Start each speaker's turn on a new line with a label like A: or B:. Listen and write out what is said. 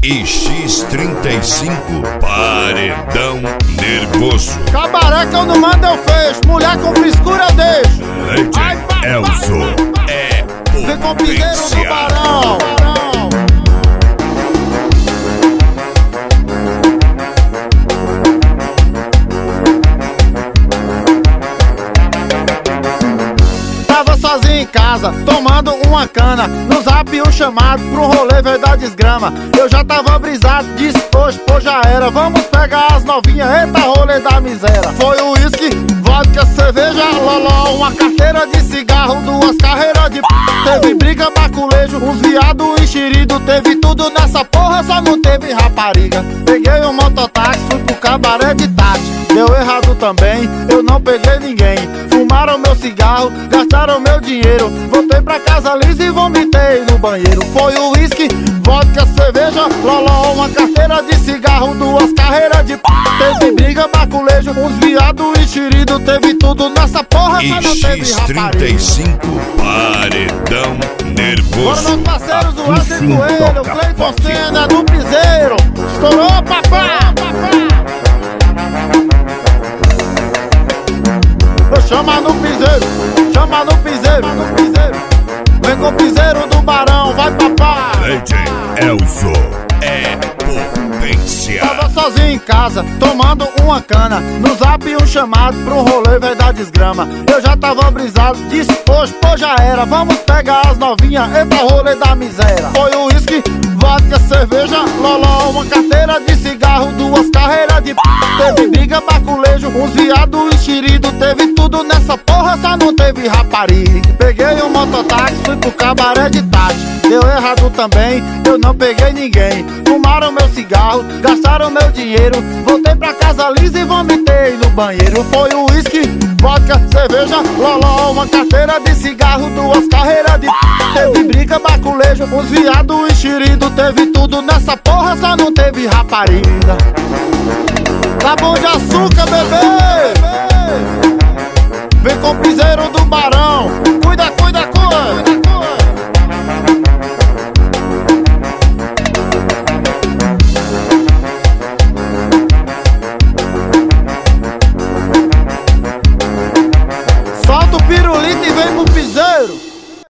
A: e X35, paredão nervoso.
B: Cabaré que eu não mando eu fecho, mulher com frescura eu deixo.
A: DJ Elzo é
B: Vem com o piseiro do Barão. Tava sozinho em casa, tomando uma cana. No zap um chamado pro rolê veio da desgrama. Eu já tava brisado, disse hoje, pô já era. Vamos pegar as novinhas, eita rolê da miséria. Foi o uísque, vodka, cerveja, loló, uma carteira de cigarro, duas carreiras de p. Teve briga, baculejo, uns viado enxerido. Teve tudo nessa porra, só não teve rapariga. Peguei um mototáxi, fui pro cabaré de táxi. Deu errado também, eu não peguei ninguém. Fumaram meu cigarro, gastaram meu dinheiro. Voltei pra casa lisa e vomitei no banheiro. Foi o uísque, vodka, cerveja, loló, uma carteira de cigarro, duas carreiras de p. Teve briga, baculejo, uns viado enxerido. Teve tudo nessa porra, só não teve rapariga.
A: X35, paredão nervoso.
B: Bora meus parceiros do Wesley Coelho, Cleiton Senna do Piseiro. Estourou, papá! Chama no piseiro, chama no piseiro, no piseiro. Vem com o piseiro do Barão, vai papá.
A: DJ Elzo é potência.
B: Tava sozinho em casa, tomando uma cana. No zap um chamado pro rolê veio da desgrama. Eu já tava brisado, disse hoje, pô já era. Vamos pegar as novinhas, eita rolê da miséria. Foi o uísque, vodka, cerveja, loló, uma carteira de cigarro, duas carreiras de p. Teve briga, baculejo, uns viado enxerido. Teve tudo nessa porra, só não teve rapariga. Peguei um mototáxi, fui pro cabaré de táxi. Deu errado também, eu não peguei ninguém. Fumaram meu cigarro, gastaram meu dinheiro. Voltei pra casa lisa e vomitei no banheiro. Foi o uísque, vodka, cerveja, loló, uma carteira de cigarro, duas carreiras de p. Teve briga, baculejo, uns viado enxerido. Teve tudo nessa porra, só não teve rapariga. Tá bom de açúcar, bebê. Vem com o piseiro do